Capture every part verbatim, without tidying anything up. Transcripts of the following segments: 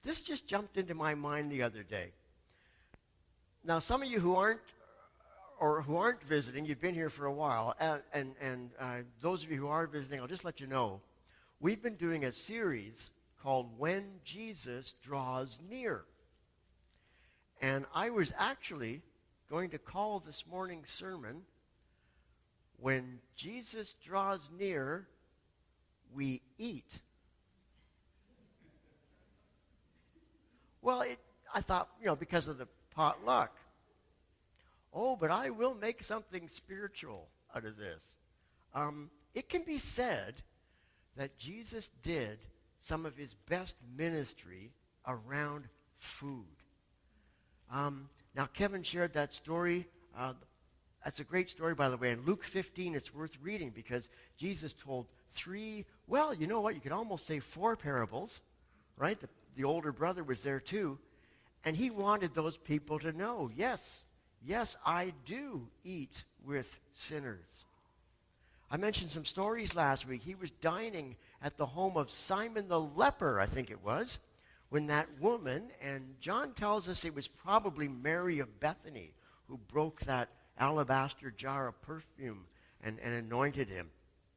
this just jumped into my mind the other day. Now, some of you who aren't or who aren't visiting, you've been here for a while, and, and, and uh, those of you who are visiting, I'll just let you know, we've been doing a series called When Jesus Draws Near. And I was actually going to call this morning's sermon, When Jesus Draws Near, We Eat. Well, it, I thought, you know, because of the potluck. Oh, but I will make something spiritual out of this. Um, it can be said that Jesus did some of his best ministry around food. Um, now, Kevin shared that story. Uh, that's a great story, by the way. In Luke fifteen, it's worth reading because Jesus told three, well, you know what? You could almost say four parables, right? The, the older brother was there too. And he wanted those people to know, yes, yes, I do eat with sinners. I mentioned some stories last week. He was dining at the home of Simon the leper, I think it was, when that woman, and John tells us it was probably Mary of Bethany who broke that alabaster jar of perfume and, and anointed him.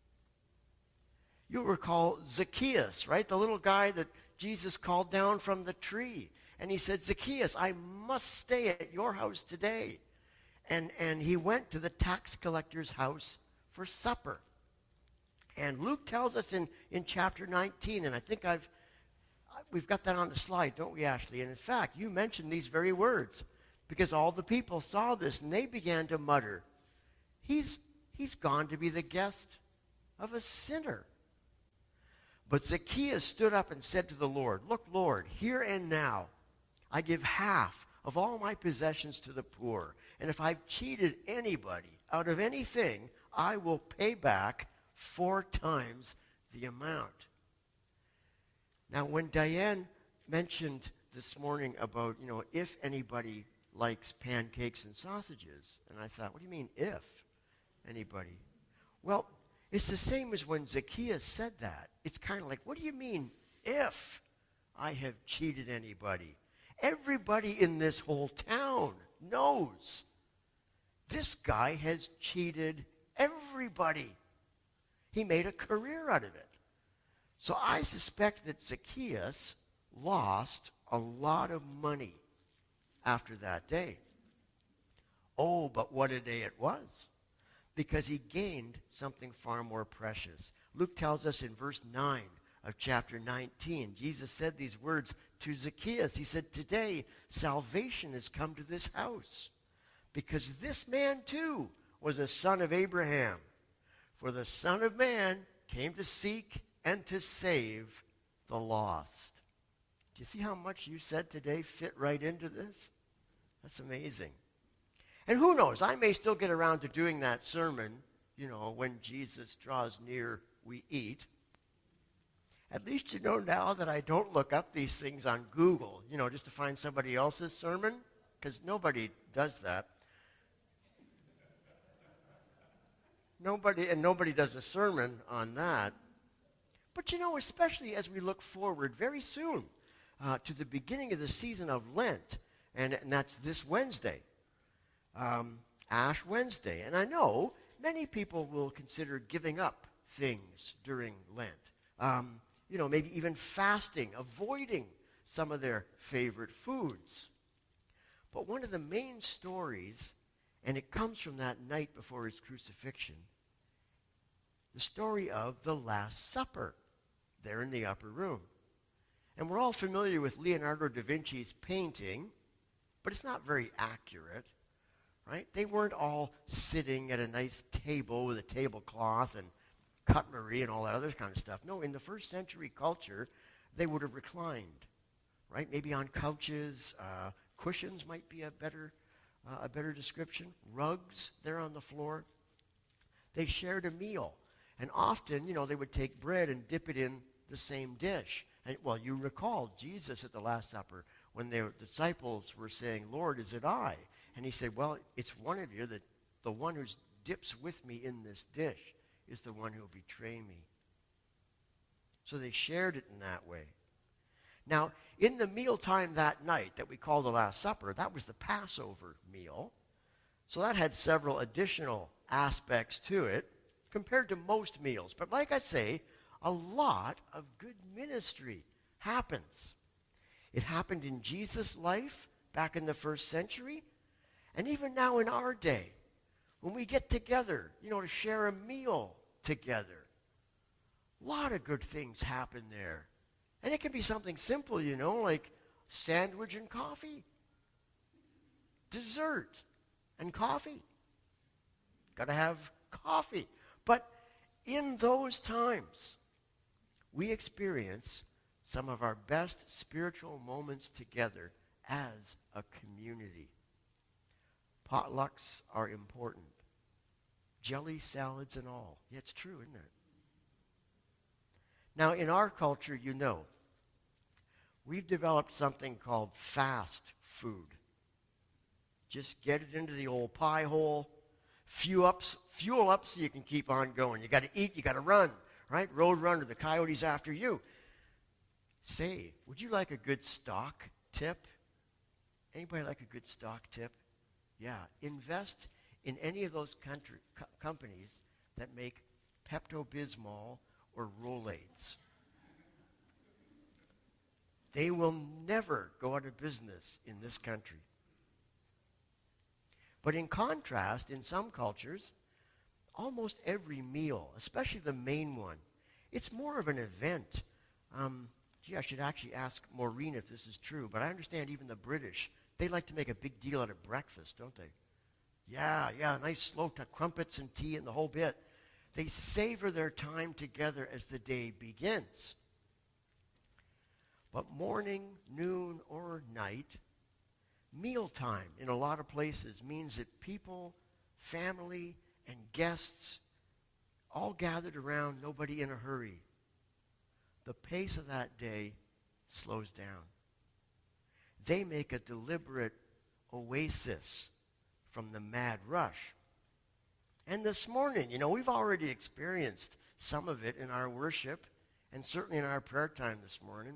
You'll recall Zacchaeus, right? The little guy that Jesus called down from the tree. And he said, Zacchaeus, I must stay at your house today. And, and he went to the tax collector's house for supper. And Luke tells us in, in chapter nineteen, and I think I've we've got that on the slide, don't we, Ashley? And in fact, you mentioned these very words because all the people saw this and they began to mutter, he's, he's gone to be the guest of a sinner. But Zacchaeus stood up and said to the Lord, look, Lord, here and now I give half of all my possessions to the poor. And if I've cheated anybody out of anything, I will pay back four times the amount. Now, when Diane mentioned this morning about, you know, if anybody likes pancakes and sausages, and I thought, what do you mean if anybody? Well, it's the same as when Zacchaeus said that. It's kind of like, what do you mean if I have cheated anybody? Everybody in this whole town knows this guy has cheated everybody. He made a career out of it. So I suspect that Zacchaeus lost a lot of money after that day. Oh, but what a day it was. Because he gained something far more precious. Luke tells us in verse nine of chapter nineteen, Jesus said these words to Zacchaeus. He said, today salvation has come to this house, because this man too was a son of Abraham. For the Son of Man came to seek and to save the lost. Do you see how much you said today fit right into this? That's amazing. And who knows, I may still get around to doing that sermon, you know, when Jesus draws near, we eat. At least you know now that I don't look up these things on Google, you know, just to find somebody else's sermon, because nobody does that. Nobody, and nobody does a sermon on that. But you know, especially as we look forward very soon uh, to the beginning of the season of Lent, and, and that's this Wednesday, um, Ash Wednesday. And I know many people will consider giving up things during Lent. Um, you know, maybe even fasting, avoiding some of their favorite foods. But one of the main stories, and it comes from that night before his crucifixion, the story of the Last Supper, there in the upper room. And we're all familiar with Leonardo da Vinci's painting, but it's not very accurate, right? They weren't all sitting at a nice table with a tablecloth and cutlery and all that other kind of stuff. No, in the first century culture, they would have reclined, right? Maybe on couches, uh, cushions might be a better, uh, a better description, rugs there on the floor. They shared a meal. And often, you know, they would take bread and dip it in the same dish. And, well, you recall Jesus at the Last Supper when their disciples were saying, Lord, is it I? And he said, well, it's one of you, that the one who dips with me in this dish is the one who will betray me. So they shared it in that way. Now, in the mealtime that night that we call the Last Supper, that was the Passover meal. So that had several additional aspects to it compared to most meals. But like I say, a lot of good ministry happens. It happened in Jesus' life back in the first century, and even now in our day, when we get together, you know, to share a meal together. A lot of good things happen there. And it can be something simple, you know, like sandwich and coffee, dessert and coffee. Got to have coffee. But in those times, we experience some of our best spiritual moments together as a community. Potlucks are important. Jelly salads and all. Yeah, it's true, isn't it? Now, in our culture, you know, we've developed something called fast food. Just get it into the old pie hole, fuel up, fuel up so you can keep on going. You got to eat, you got to run, right? Road runner, the coyote's after you. Say, would you like a good stock tip? Anybody like a good stock tip? Yeah, invest in any of those country, co- companies that make Pepto-Bismol or Rolaids. They will never go out of business in this country. But in contrast, in some cultures, almost every meal, especially the main one, it's more of an event. Um, gee, I should actually ask Maureen if this is true, but I understand even the British, they like to make a big deal out of breakfast, don't they? Yeah, yeah, nice slow t- crumpets and tea and the whole bit. They savor their time together as the day begins. But morning, noon, or night, mealtime in a lot of places means that people, family, and guests all gathered around, nobody in a hurry. The pace of that day slows down. They make a deliberate oasis from the mad rush. And this morning, you know, we've already experienced some of it in our worship and certainly in our prayer time this morning.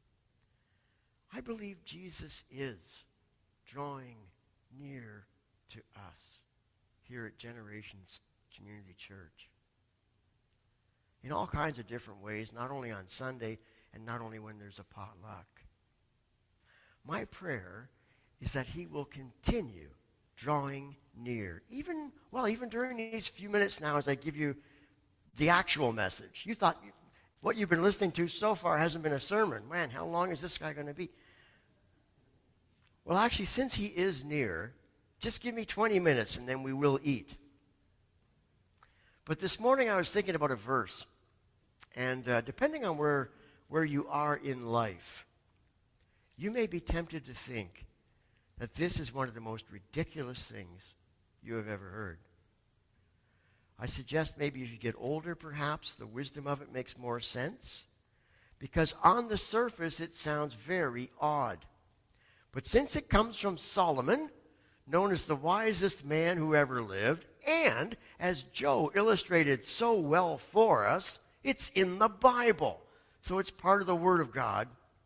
I believe Jesus is drawing near to us here at Generations Community Church in all kinds of different ways, not only on Sunday and not only when there's a potluck. My prayer is that he will continue drawing near. Even, well, even during these few minutes now as I give you the actual message. You thought you, what you've been listening to so far hasn't been a sermon. Man, how long is this guy going to be? Well, actually, since he is near, just give me twenty minutes and then we will eat. But this morning I was thinking about a verse. And uh, depending on where, where you are in life, you may be tempted to think that this is one of the most ridiculous things you have ever heard. I suggest maybe as you get older, perhaps, the wisdom of it makes more sense. Because on the surface, it sounds very odd. But since it comes from Solomon, known as the wisest man who ever lived, and as Joe illustrated so well for us, it's in the Bible. So it's part of the Word of God.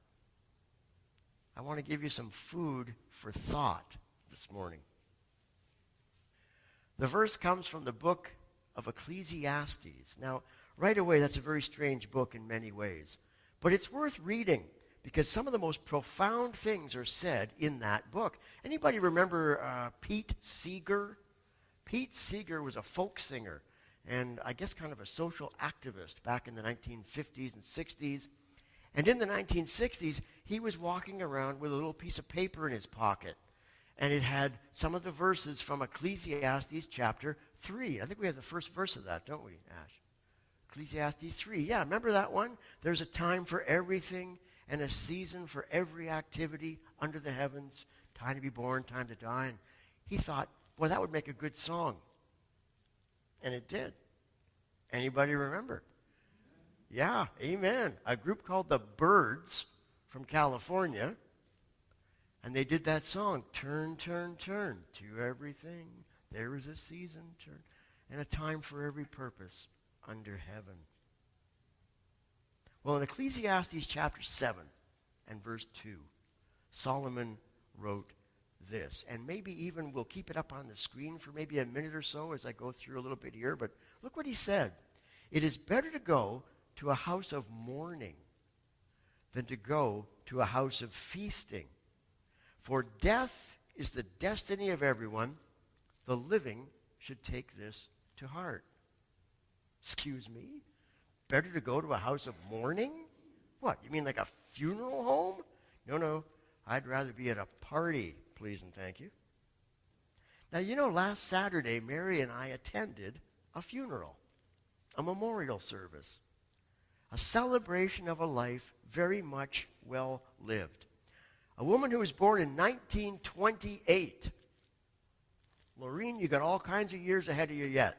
I want to give you some food for thought this morning. The verse comes from the book of Ecclesiastes. Now, right away, that's a very strange book in many ways. But it's worth reading because some of the most profound things are said in that book. Anybody remember uh, Pete Seeger? Pete Seeger was a folk singer and I guess kind of a social activist back in the nineteen fifties and sixties. And in the nineteen sixties, he was walking around with a little piece of paper in his pocket. And it had some of the verses from Ecclesiastes chapter three. I think we have the first verse of that, don't we, Ash? Ecclesiastes three. Yeah, remember that one? There's a time for everything and a season for every activity under the heavens. Time to be born, time to die. And he thought, well, that would make a good song. And it did. Anybody remember? Yeah, amen. A group called the Byrds from California. And they did that song, Turn, Turn, Turn, to everything. There is a season, turn, and a time for every purpose under heaven. Well, in Ecclesiastes chapter seven, and verse two. Solomon wrote this. And maybe even we'll keep it up on the screen for maybe a minute or so as I go through a little bit here. But look what he said. It is better to go to a house of mourning than to go to a house of feasting. For death is the destiny of everyone. The living should take this to heart. Excuse me? Better to go to a house of mourning? What, you mean like a funeral home? No, no, I'd rather be at a party, please and thank you. Now, you know, last Saturday, Mary and I attended a funeral, a memorial service, a celebration of a life very much well lived. A woman who was born in nineteen twenty-eight. Laureen, you got all kinds of years ahead of you yet.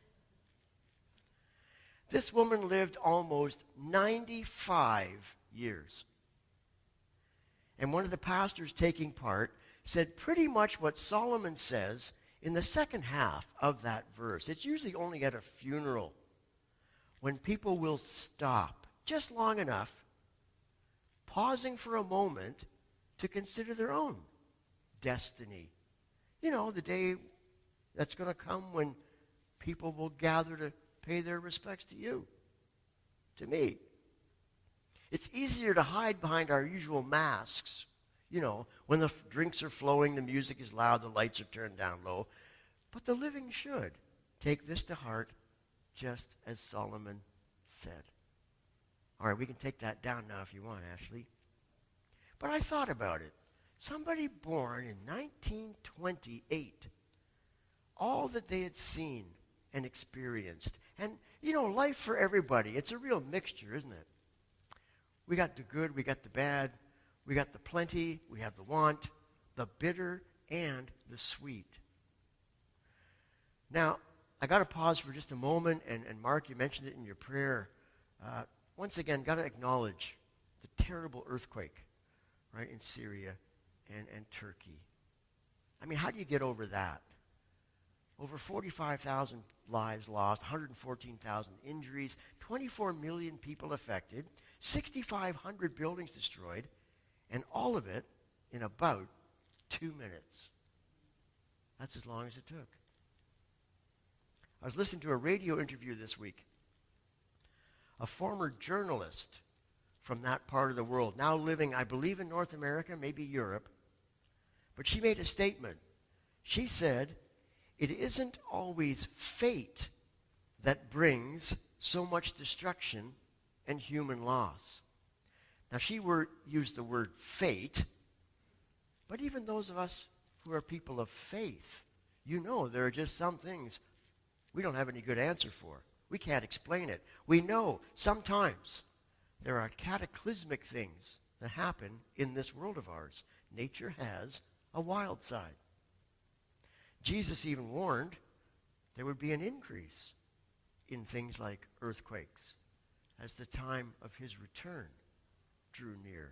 This woman lived almost ninety-five years. And one of the pastors taking part said pretty much what Solomon says in the second half of that verse. It's usually only at a funeral when people will stop just long enough, pausing for a moment to consider their own destiny. You know, the day that's going to come when people will gather to pay their respects to you, to me. It's easier to hide behind our usual masks, you know, when the f- drinks are flowing, the music is loud, the lights are turned down low. But the living should take this to heart, just as Solomon said. All right, we can take that down now if you want, Ashley. But I thought about it. Somebody born in nineteen twenty-eight, all that they had seen and experienced. And, you know, life for everybody, it's a real mixture, isn't it? We got the good, we got the bad, we got the plenty, we have the want, the bitter, and the sweet. Now, I got to pause for just a moment, and, and Mark, you mentioned it in your prayer. Uh, once again, got to acknowledge the terrible earthquake, right, in Syria and, and Turkey. I mean, how do you get over that? Over forty-five thousand lives lost, one hundred fourteen thousand injuries, twenty-four million people affected, six thousand five hundred buildings destroyed, and all of it in about two minutes. That's as long as it took. I was listening to a radio interview this week. A former journalist from that part of the world, now living, I believe, in North America, maybe Europe, but she made a statement. She said, it isn't always fate that brings so much destruction and human loss. Now, she were, used the word fate, but even those of us who are people of faith, you know there are just some things we don't have any good answer for. We can't explain it. We know sometimes there are cataclysmic things that happen in this world of ours. Nature has a wild side. Jesus even warned there would be an increase in things like earthquakes as the time of his return drew near.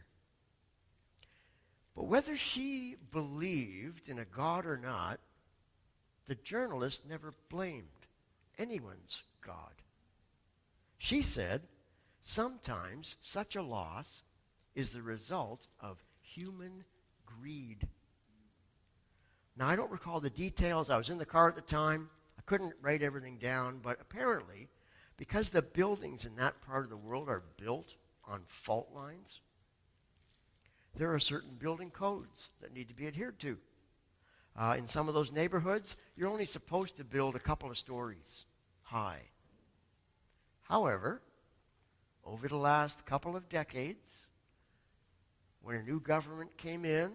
But whether she believed in a God or not, the journalist never blamed anyone's God. She said, sometimes such a loss is the result of human greed. Now, I don't recall the details. I was in the car at the time. I couldn't write everything down, but apparently, because the buildings in that part of the world are built on fault lines, there are certain building codes that need to be adhered to. Uh, in some of those neighborhoods, you're only supposed to build a couple of stories high. However, over the last couple of decades, when a new government came in,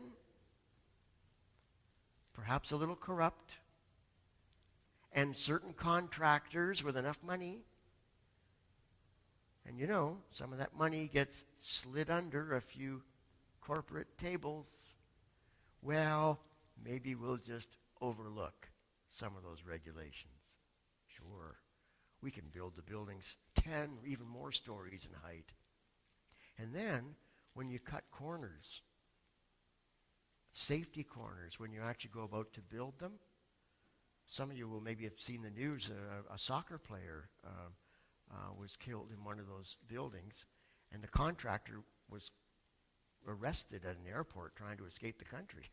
perhaps a little corrupt, and certain contractors with enough money, and you know, some of that money gets slid under a few corporate tables, well, maybe we'll just overlook some of those regulations. Sure, we can build the buildings ten or even more stories in height. And then, when you cut corners, safety corners, when you actually go about to build them, some of you will maybe have seen the news, uh, a soccer player uh, uh, was killed in one of those buildings, and the contractor was arrested at an airport trying to escape the country.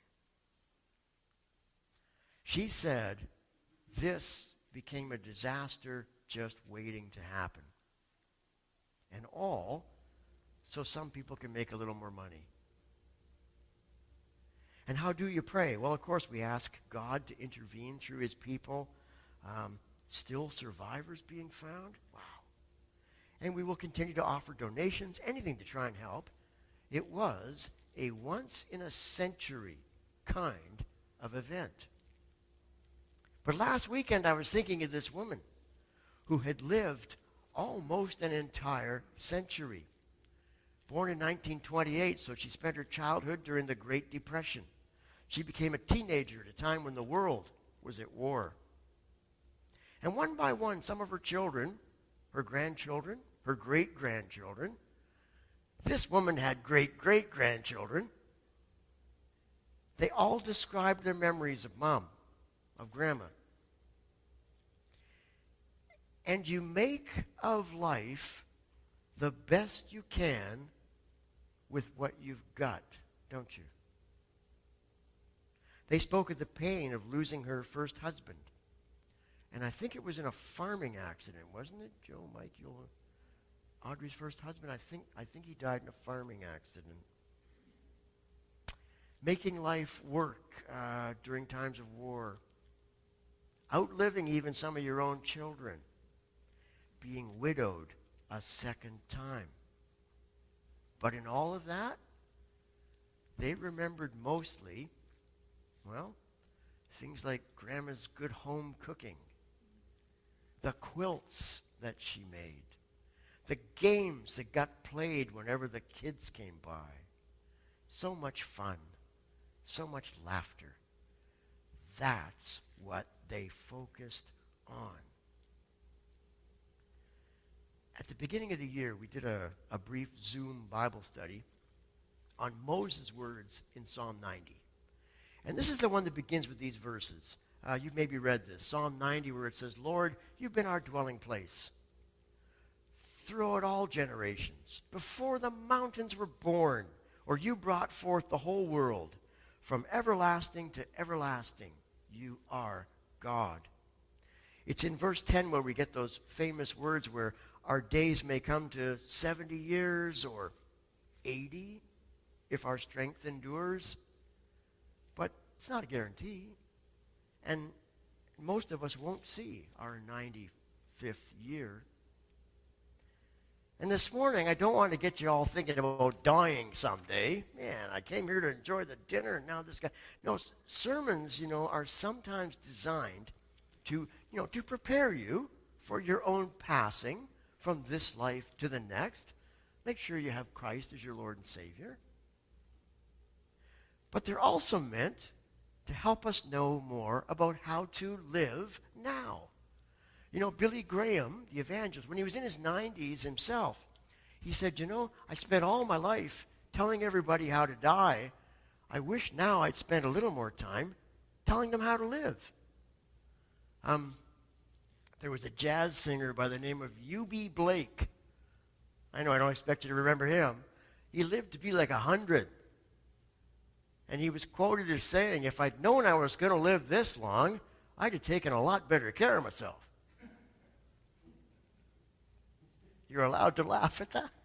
She said this became a disaster just waiting to happen. And all so some people can make a little more money. And how do you pray? Well, of course, we ask God to intervene through his people. Um, still survivors being found? Wow. And we will continue to offer donations, anything to try and help. It was a once-in-a-century kind of event. But last weekend I was thinking of this woman who had lived almost an entire century. Born in nineteen twenty-eight, so she spent her childhood during the Great Depression. She became a teenager at a time when the world was at war. And one by one, some of her children, her grandchildren, her great-grandchildren, this woman had great-great-grandchildren, they all described their memories of mom, of grandma. And you make of life the best you can with what you've got, don't you? They spoke of the pain of losing her first husband. And I think it was in a farming accident, wasn't it, Joe, Mike? You'll, Audrey's first husband, I think, I think he died in a farming accident. Making life work uh, during times of war. Outliving even some of your own children. Being widowed a second time. But in all of that, they remembered mostly, well, things like Grandma's good home cooking, the quilts that she made, the games that got played whenever the kids came by. So much fun, so much laughter. That's what they focused on. At the beginning of the year, we did a, a brief Zoom Bible study on Moses' words in Psalm ninety. And this is the one that begins with these verses. Uh, you've maybe read this. Psalm ninety, where it says, Lord, you've been our dwelling place throughout all generations. Before the mountains were born, or you brought forth the whole world, from everlasting to everlasting, you are God. It's in verse ten where we get those famous words where our days may come to seventy years or eighty if our strength endures. But it's not a guarantee. And most of us won't see our ninety-fifth year. And this morning, I don't want to get you all thinking about dying someday. Man, I came here to enjoy the dinner, and now this guy. No, sermons, you know, are sometimes designed to, you know, to prepare you for your own passing from this life to the next. Make sure you have Christ as your Lord and Savior. But they're also meant to help us know more about how to live now. You know, Billy Graham, the evangelist, when he was in his nineties himself, he said, you know, I spent all my life telling everybody how to die. I wish now I'd spent a little more time telling them how to live. Um, there was a jazz singer by the name of U B Blake. I know I don't expect you to remember him. He lived to be like a hundred. And he was quoted as saying, if I'd known I was going to live this long, I'd have taken a lot better care of myself. You're allowed to laugh at that.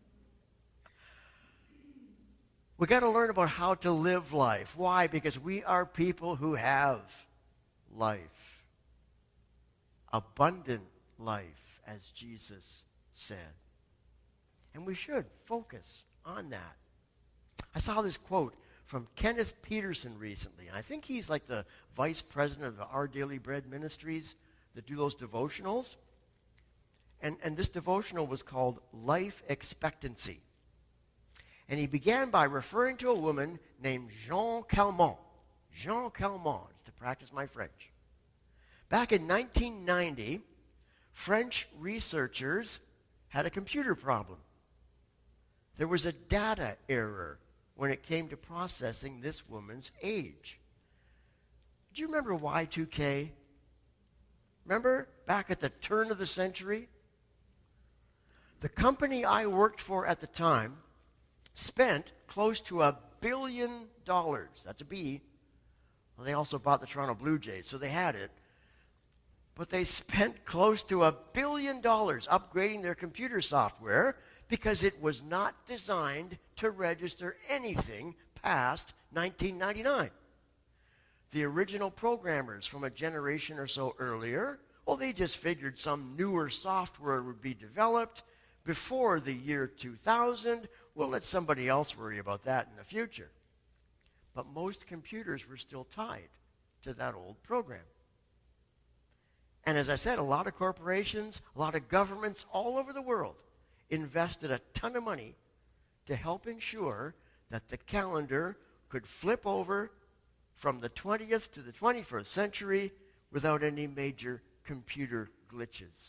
We got to learn about how to live life. Why? Because we are people who have life. Abundant life, as Jesus said. And we should focus on that. I saw this quote from Kenneth Peterson recently. I think he's like the vice president of the Our Daily Bread Ministries that do those devotionals. And, and this devotional was called Life Expectancy. And he began by referring to a woman named Jean Calment. Jean Calment, to practice my French. Back in nineteen ninety, French researchers had a computer problem. There was a data error when it came to processing this woman's age. Do you remember Y two K? Remember back at the turn of the century? The company I worked for at the time spent close to a billion dollars. That's a B. Well, they also bought the Toronto Blue Jays, so they had it. But they spent close to a billion dollars upgrading their computer software because it was not designed to register anything past nineteen ninety-nine. The original programmers from a generation or so earlier, well, they just figured some newer software would be developed before the year two thousand. We'll let somebody else worry about that in the future. But most computers were still tied to that old program. And as I said, a lot of corporations, a lot of governments all over the world invested a ton of money to help ensure that the calendar could flip over from the twentieth to the twenty-first century without any major computer glitches.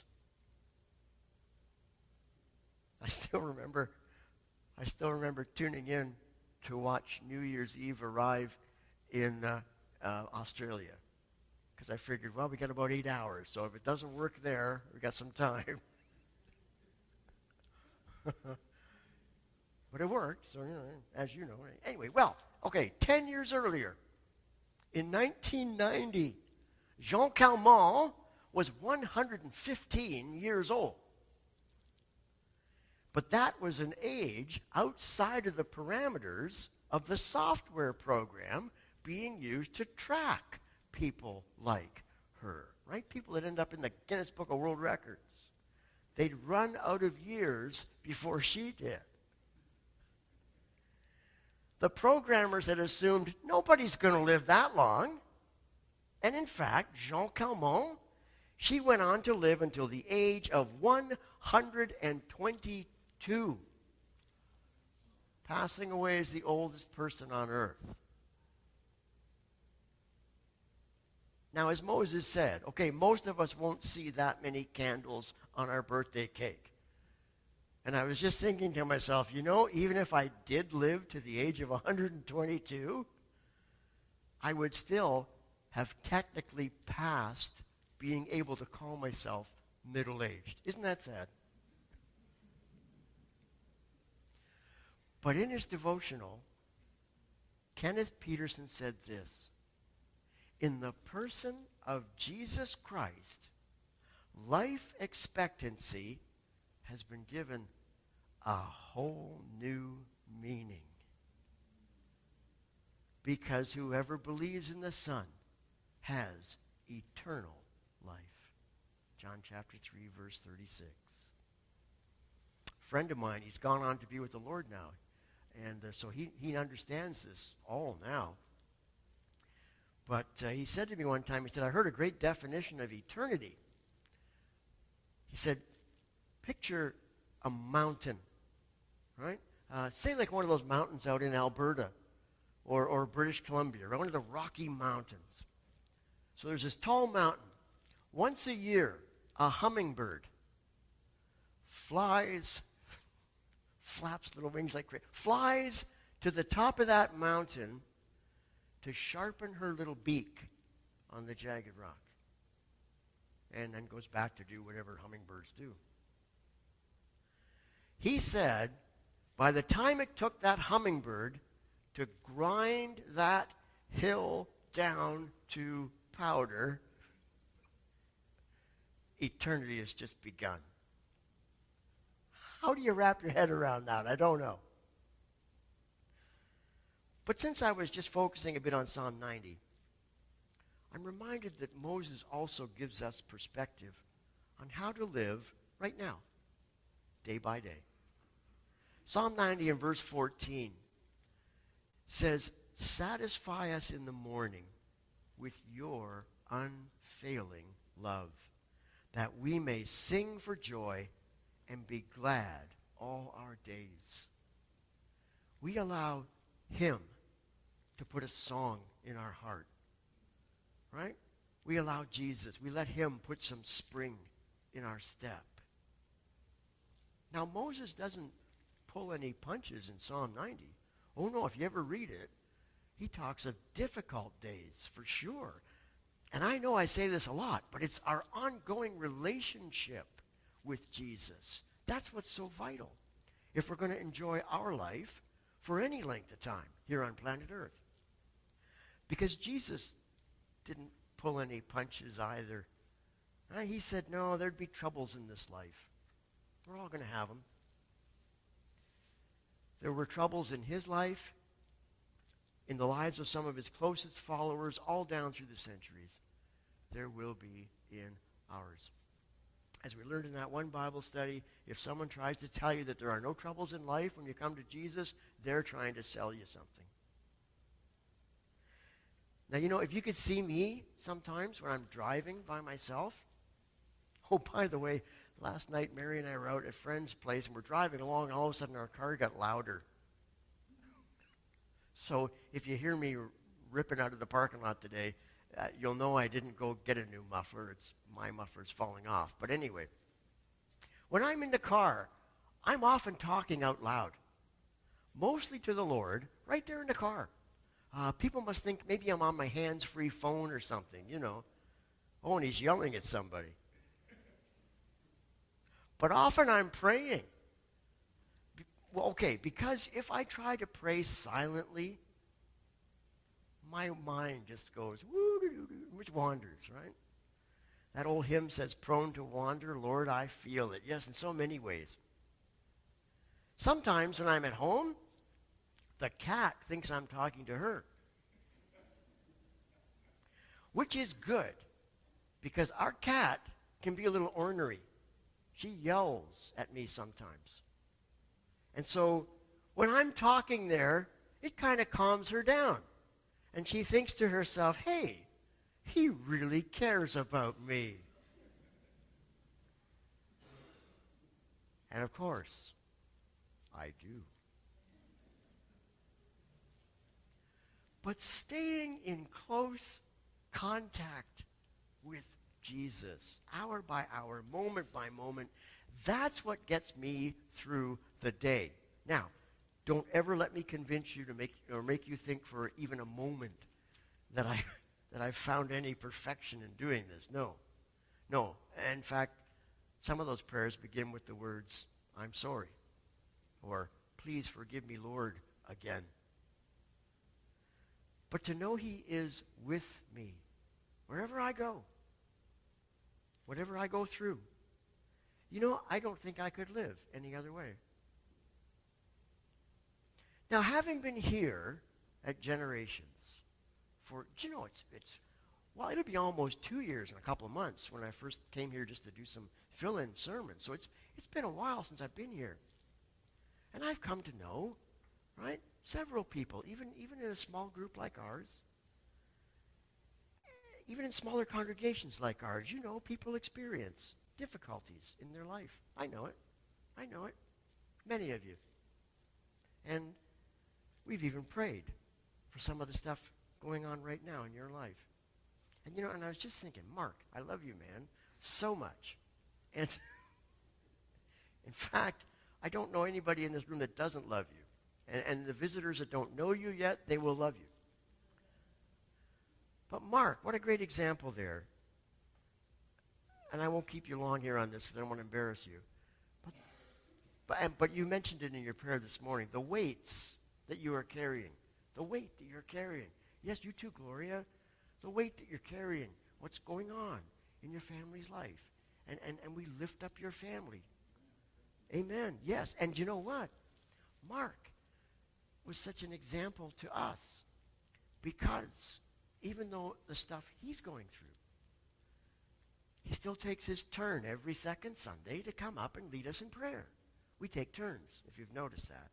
I still remember, I still remember tuning in to watch New Year's Eve arrive in uh, uh, Australia. Because I figured, well, we got about eight hours, so if it doesn't work there, we got some time. But it worked, so, you know, as you know. Anyway, well, okay, ten years earlier, in nineteen ninety, Jean Calment was one hundred fifteen years old. But that was an age outside of the parameters of the software program being used to track people like her, right? People that end up in the Guinness Book of World Records. They'd run out of years before she did. The programmers had assumed nobody's going to live that long. And in fact, Jean Calment, she went on to live until the age of one hundred twenty-two, passing away as the oldest person on earth. Now, as Moses said, okay, most of us won't see that many candles on our birthday cake. And I was just thinking to myself, you know, even if I did live to the age of one hundred twenty-two, I would still have technically passed being able to call myself middle-aged. Isn't that sad? But in his devotional, Kenneth Peterson said this: in the person of Jesus Christ, life expectancy has been given a whole new meaning. Because whoever believes in the Son has eternal life. John chapter three, verse thirty-six. A friend of mine, he's gone on to be with the Lord now. And uh, so he, he understands this all now. But uh, he said to me one time, he said, I heard a great definition of eternity. He said, picture a mountain, right? Uh, say like one of those mountains out in Alberta or, or British Columbia, right? One of the Rocky Mountains. So there's this tall mountain. Once a year, a hummingbird flies, flaps little wings like crazy, flies to the top of that mountain to sharpen her little beak on the jagged rock. And then goes back to do whatever hummingbirds do. He said, by the time it took that hummingbird to grind that hill down to powder, eternity has just begun. How do you wrap your head around that? I don't know. But since I was just focusing a bit on Psalm ninety, I'm reminded that Moses also gives us perspective on how to live right now, day by day. Psalm ninety in verse fourteen says, satisfy us in the morning with your unfailing love, that we may sing for joy and be glad all our days. We allow him to put a song in our heart, right? We allow Jesus, we let him put some spring in our step. Now, Moses doesn't pull any punches in Psalm ninety. Oh no, if you ever read it, he talks of difficult days for sure. And I know I say this a lot, but it's our ongoing relationship with Jesus. That's what's so vital. If we're going to enjoy our life, for any length of time here on planet Earth. Because Jesus didn't pull any punches either. Uh, he said, no, there'd be troubles in this life. We're all going to have them. There were troubles in his life, in the lives of some of his closest followers, all down through the centuries. There will be in ours. As we learned in that one Bible study, if someone tries to tell you that there are no troubles in life when you come to Jesus, they're trying to sell you something. Now, you know, if you could see me sometimes when I'm driving by myself. Oh, by the way, last night Mary and I were out at a friend's place, and we're driving along, and all of a sudden our car got louder. So if you hear me ripping out of the parking lot today, uh, you'll know I didn't go get a new muffler. It's my muffler's falling off. But anyway, when I'm in the car, I'm often talking out loud, mostly to the Lord, right there in the car. Uh, people must think maybe I'm on my hands-free phone or something, you know. Oh, and he's yelling at somebody. But often I'm praying. Well, okay, because if I try to pray silently, my mind just goes, woo-doo-doo-doo, which wanders, right? That old hymn says, prone to wander, Lord, I feel it. Yes, in so many ways. Sometimes when I'm at home, the cat thinks I'm talking to her. Which is good, because our cat can be a little ornery. She yells at me sometimes. And so when I'm talking there, it kind of calms her down. And she thinks to herself, hey, he really cares about me. And of course, I do. But staying in close contact with Jesus, hour by hour, moment by moment, that's what gets me through the day. Now, don't ever let me convince you to make or make you think for even a moment that I that I've found any perfection in doing this. No. No. In fact, some of those prayers begin with the words, I'm sorry, or please forgive me, Lord, again. But to know he is with me wherever I go, whatever I go through. You know, I don't think I could live any other way. Now, having been here at Generations for, do you know, it's, it's, well, it'll be almost two years in a couple of months when I first came here just to do some fill-in sermons. So it's, it's been a while since I've been here. And I've come to know, right, several people, even, even in a small group like ours. Even in smaller congregations like ours, you know, people experience difficulties in their life. I know it. I know it. Many of you. And we've even prayed for some of the stuff going on right now in your life. And, you know, and I was just thinking, Mark, I love you, man, so much. And in fact, I don't know anybody in this room that doesn't love you. And, and the visitors that don't know you yet, they will love you. But Mark, what a great example there. And I won't keep you long here on this because I don't want to embarrass you. But, but, and, but you mentioned it in your prayer this morning, the weights that you are carrying. The weight that you're carrying. Yes, you too, Gloria. The weight that you're carrying. What's going on in your family's life. And, and, and we lift up your family. Amen. Yes. And you know what? Mark was such an example to us because even though the stuff he's going through, he still takes his turn every second Sunday to come up and lead us in prayer. We take turns, if you've noticed that.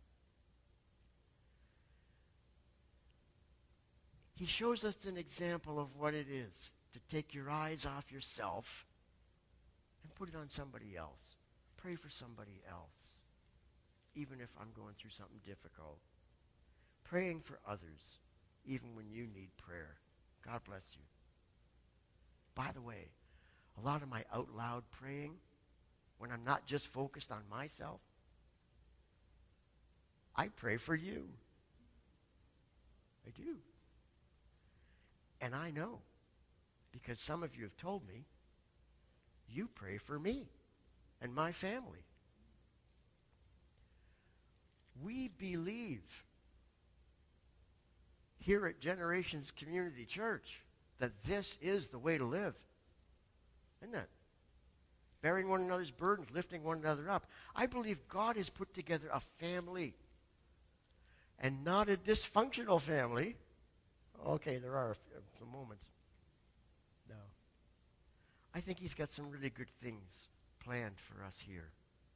He shows us an example of what it is to take your eyes off yourself and put it on somebody else. Pray for somebody else, even if I'm going through something difficult. Praying for others, even when you need prayer. God bless you. By the way, a lot of my out loud praying, when I'm not just focused on myself, I pray for you. I do. And I know, because some of you have told me, you pray for me and my family. We believe here at Generations Community Church that this is the way to live. Isn't it? Bearing one another's burdens, lifting one another up. I believe God has put together a family, and not a dysfunctional family. Okay, there are some moments. No. I think he's got some really good things planned for us here.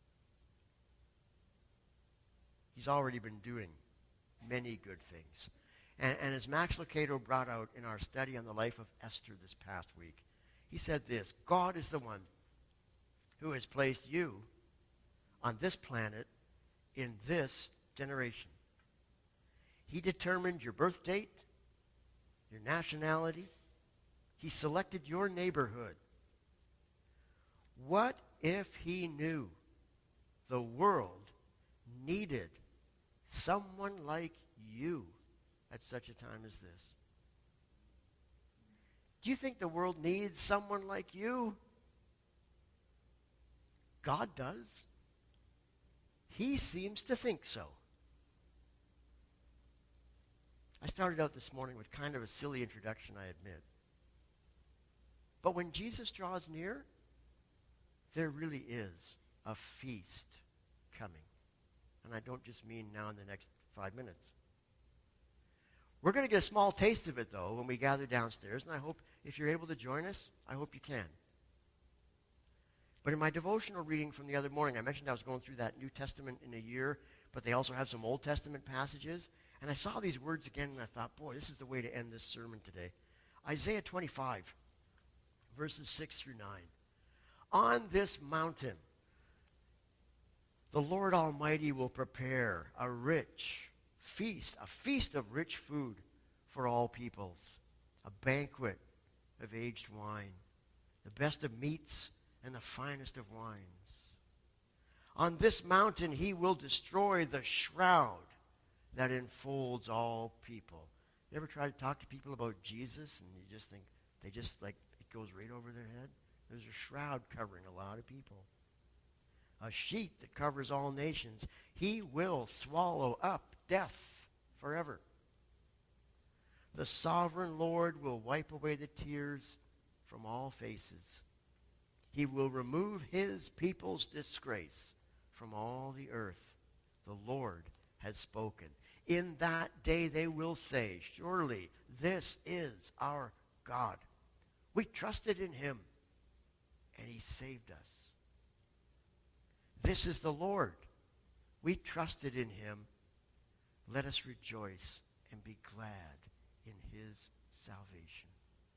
He's already been doing many good things. And, and as Max Lucado brought out in our study on the life of Esther this past week, he said this: God is the one who has placed you on this planet in this generation. He determined your birth date, your nationality. He selected your neighborhood. What if he knew the world needed someone like you at such a time as this? Do you think the world needs someone like you? God does. He seems to think so. I started out this morning with kind of a silly introduction, I admit. But when Jesus draws near, there really is a feast coming. And I don't just mean now in the next five minutes. We're going to get a small taste of it, though, when we gather downstairs, and I hope if you're able to join us, I hope you can. But in my devotional reading from the other morning, I mentioned I was going through that New Testament in a year, but they also have some Old Testament passages. And I saw these words again, and I thought, boy, this is the way to end this sermon today. Isaiah twenty-five, verses six through nine. On this mountain, the Lord Almighty will prepare a rich feast, a feast of rich food for all peoples, a banquet of aged wine, the best of meats and the finest of wines. On this mountain he will destroy the shroud that enfolds all people. You ever try to talk to people about Jesus and you just think they just like it goes right over their head? There's a shroud covering a lot of people. A sheet that covers all nations. He will swallow up death forever. The sovereign Lord will wipe away the tears from all faces. He will remove his people's disgrace from all the earth. The Lord has spoken. In that day they will say, surely this is our God. We trusted in him, and he saved us. This is the Lord. We trusted in him. Let us rejoice and be glad in his salvation.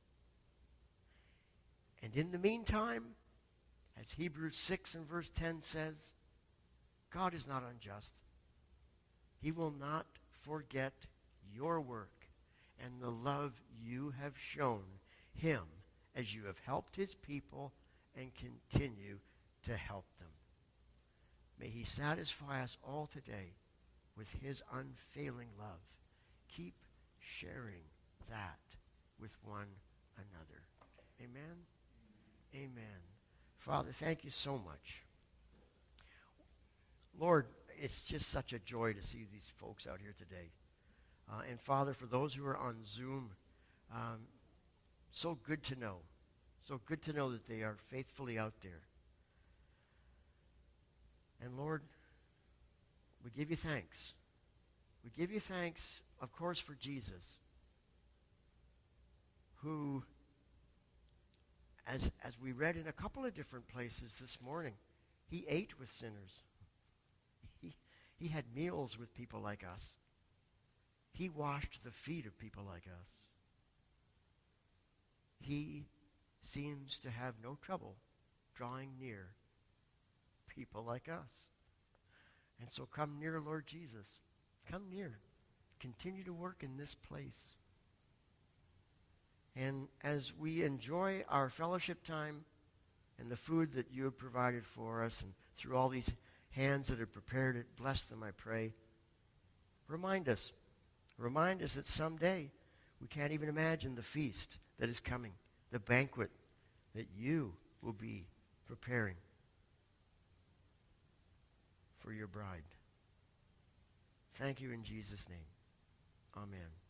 And in the meantime, as Hebrews six and verse ten says, God is not unjust. He will not forget your work and the love you have shown him as you have helped his people and continue to help them. May he satisfy us all today with his unfailing love. Keep sharing that with one another. Amen? Amen. Father, thank you so much. Lord, it's just such a joy to see these folks out here today. Uh, and Father, for those who are on Zoom, um, so good to know. So good to know that they are faithfully out there. And Lord, we give you thanks. We give you thanks, of course, for Jesus, who, as, as we read in a couple of different places this morning, he ate with sinners. He, he had meals with people like us. He washed the feet of people like us. He seems to have no trouble drawing near people like us. And so come near, Lord Jesus. Come near. Continue to work in this place. And as we enjoy our fellowship time and the food that you have provided for us, and through all these hands that have prepared it, bless them, I pray. Remind us. Remind us that someday we can't even imagine the feast that is coming, the banquet that you will be preparing for your bride. Thank you in Jesus' name. Amen.